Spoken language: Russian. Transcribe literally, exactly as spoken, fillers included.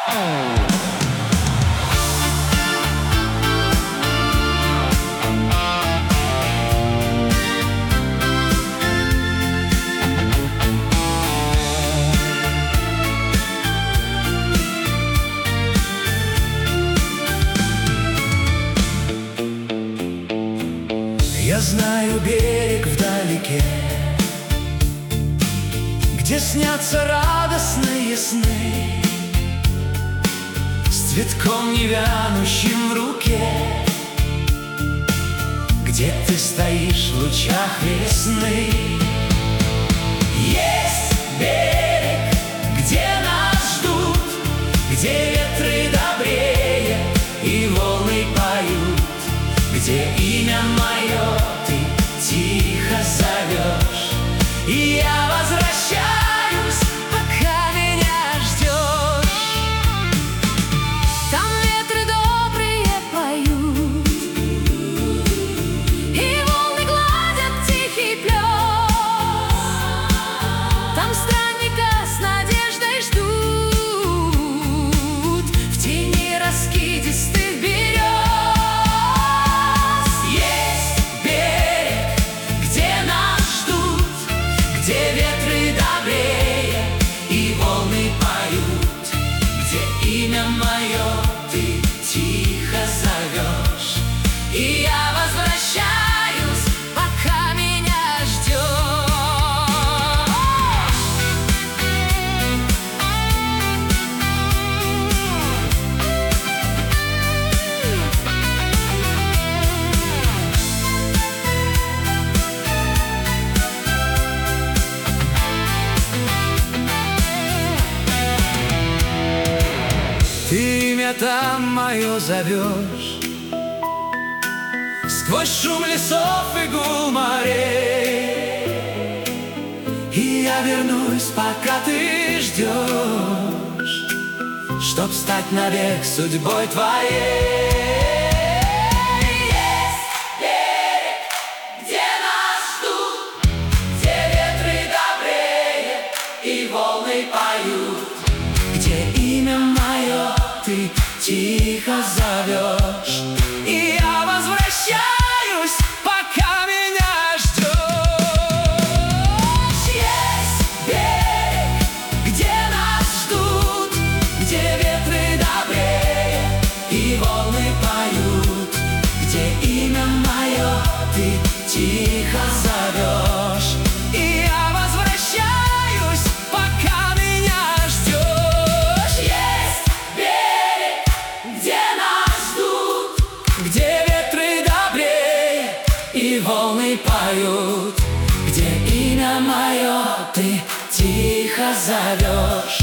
Я знаю берег вдалеке, где снятся радостные сны, с цветком невянущим в руке, где ты стоишь в лучах весны. Есть берег, где нас ждут, где ветры добрее и волны поют, где имя мое ты тихо зовешь, и я возвращаюсь, пока меня ждешь. Там ветры добрые поют, и волны гладят тихий плес. Там странника с надеждой ждут в тени раскидистых берез. Где ветры добрее и волны поют, где имя мое ты тихо зовешь, и я возвращаюсь, пока меня ждешь. Ты имя там мое зовешь сквозь шум лесов и гул морей, и я вернусь, пока ты ждешь, чтоб стать навек судьбой твоей. Поют, где имя мое ты тихо зовешь, и я возвращаюсь, пока меня ждешь. Есть берег, где нас ждут, где ветры добрее и волны поют, где имя мое ты тихо зовешь, и я возвращаюсь, пока меня ждешь. Есть берег, где нас ждут, где ветры добрее и волны поют, где имя мое ты тихо зовешь.